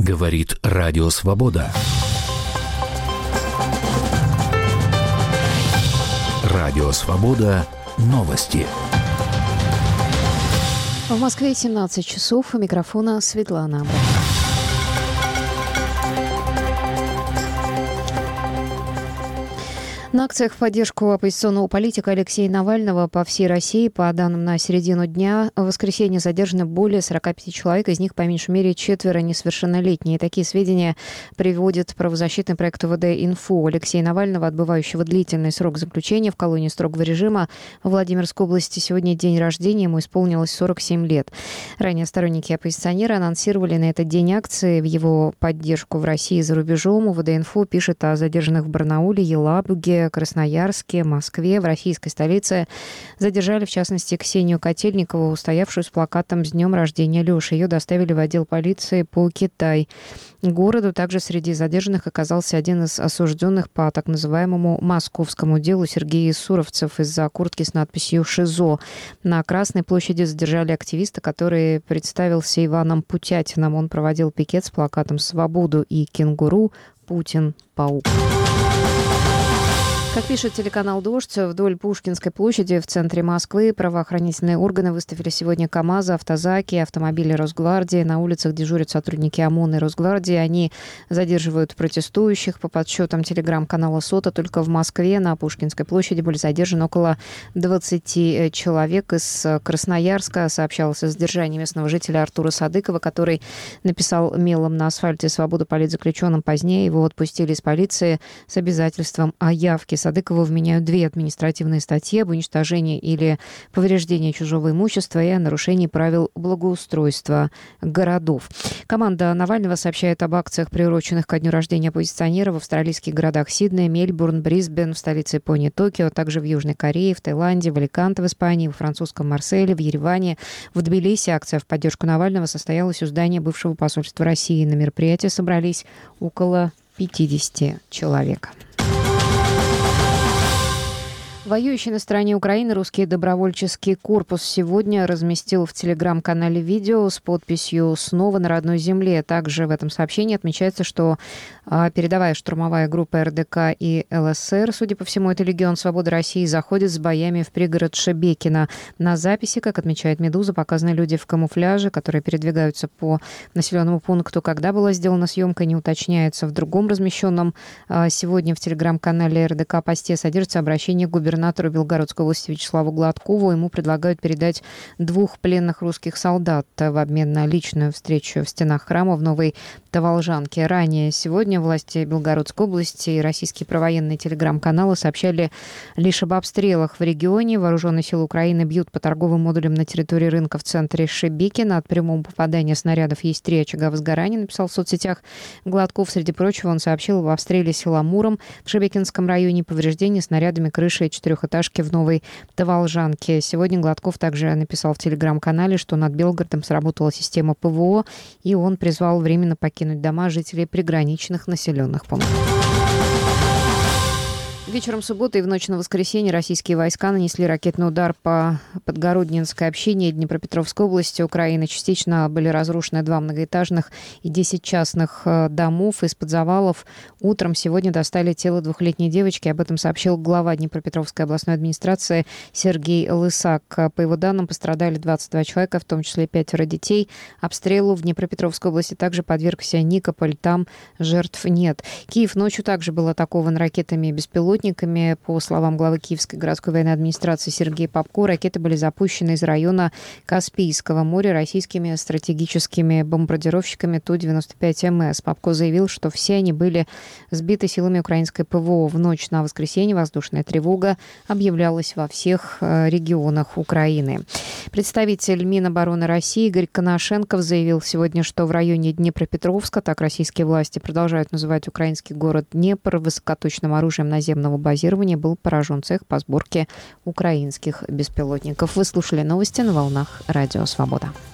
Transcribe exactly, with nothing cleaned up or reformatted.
Говорит Радио Свобода. Радио Свобода. Новости. В Москве семнадцать часов. У микрофона Светлана Абрамова. На акциях в поддержку оппозиционного политика Алексея Навального по всей России, по данным на середину дня, в воскресенье задержаны более сорока пяти человек, из них по меньшей мере четверо несовершеннолетние. Такие сведения приводит правозащитный проект ВД «Инфо». Алексея Навального, отбывающего длительный срок заключения в колонии строгого режима в Владимирской области, сегодня день рождения, ему исполнилось сорок семь лет. Ранее сторонники оппозиционера анонсировали на этот день акции в его поддержку в России и за рубежом. ВД «Инфо» пишет о задержанных в Барнауле, Елабуге, Красноярске, Москве. В российской столице задержали, в частности, Ксению Котельникову, устоявшую с плакатом «С днем рождения, Леша». Ее доставили в отдел полиции по Китай городу. Также среди задержанных оказался один из осужденных по так называемому московскому делу Сергей Суровцев из-за куртки с надписью «ШИЗО». На Красной площади задержали активиста, который представился Иваном Путятиным. Он проводил пикет с плакатом «Свободу и кенгуру. Путин – паук». Как пишет телеканал «Дождь», вдоль Пушкинской площади в центре Москвы правоохранительные органы выставили сегодня КАМАЗы, автозаки, автомобили Росгвардии. На улицах дежурят сотрудники ОМОНа и Росгвардии. Они задерживают протестующих. По подсчетам телеграм-канала «Сота», только в Москве на Пушкинской площади были задержаны около двадцати человек. Из Красноярска сообщалось о задержании местного жителя Артура Садыкова, который написал мелом на асфальте «Свободу политзаключенным». Позднее его отпустили из полиции с обязательством о явке. Садыкову вменяют две административные статьи об уничтожении или повреждении чужого имущества и о нарушении правил благоустройства городов. Команда Навального сообщает об акциях, приуроченных ко дню рождения оппозиционера в австралийских городах Сидней, Мельбурн, Брисбен, в столице Японии Токио, также в Южной Корее, в Таиланде, в Аликанте в Испании, во французском Марселе, в Ереване, в Тбилиси. Акция в поддержку Навального состоялась у здания бывшего посольства России. На мероприятие собрались около пятидесяти человек. Воюющий на стороне Украины русский добровольческий корпус сегодня разместил в телеграм-канале видео с подписью «Снова на родной земле». Также в этом сообщении отмечается, что а, передовая штурмовая группа эр дэ ка и эл эс эр, судя по всему, это Легион Свободы России, заходит с боями в пригород Шебекино. На записи, как отмечает «Медуза», показаны люди в камуфляже, которые передвигаются по населенному пункту. Когда была сделана съемка, не уточняется. В другом размещенном а, сегодня в телеграм-канале эр дэ ка посте содержится обращение к губернатору губернатору Белгородской области Вячеславу Гладкову. Ему предлагают передать двух пленных русских солдат в обмен на личную встречу в стенах храма в Новой Таволжанке. Ранее сегодня власти Белгородской области и российские провоенные телеграм-каналы сообщали лишь об обстрелах в регионе. Вооруженные силы Украины бьют по торговым модулям на территории рынка в центре Шебекино. От прямого попадания снарядов есть три очага возгорания, написал в соцсетях Гладков. Среди прочего, он сообщил об обстреле села Муром в Шебекинском районе, повреждении снарядами крыши четырехэтажки в Новой Таволжанке. Сегодня Гладков также написал в телеграм-канале, что над Белгородом сработала система пэ вэ о, и он призвал временно покинуть дома жителей приграничных населенных пунктов. Вечером субботы и в ночь на воскресенье российские войска нанесли ракетный удар по Подгородненской общине Днепропетровской области Украины. Частично были разрушены два многоэтажных и десять частных домов. Из-под завалов утром сегодня достали тело двухлетней девочки. Об этом сообщил глава Днепропетровской областной администрации Сергей Лысак. По его данным, пострадали двадцать два человека, в том числе пятеро детей. Обстрелу в Днепропетровской области также подвергся Никополь. Там жертв нет. Киев ночью также был атакован ракетами и беспилотниками. По словам главы Киевской городской военной администрации Сергея Попко, ракеты были запущены из района Каспийского моря российскими стратегическими бомбардировщиками Ту девяносто пять эм эс. Попко заявил, что все они были сбиты силами украинской пэ вэ о. В ночь на воскресенье воздушная тревога объявлялась во всех регионах Украины. Представитель Минобороны России Игорь Коношенков заявил сегодня, что в районе Днепропетровска, так российские власти продолжают называть украинский город Днепр, высокоточным оружием наземного базирования был поражен цех по сборке украинских беспилотников. Вы слушали новости на волнах Радио Свобода.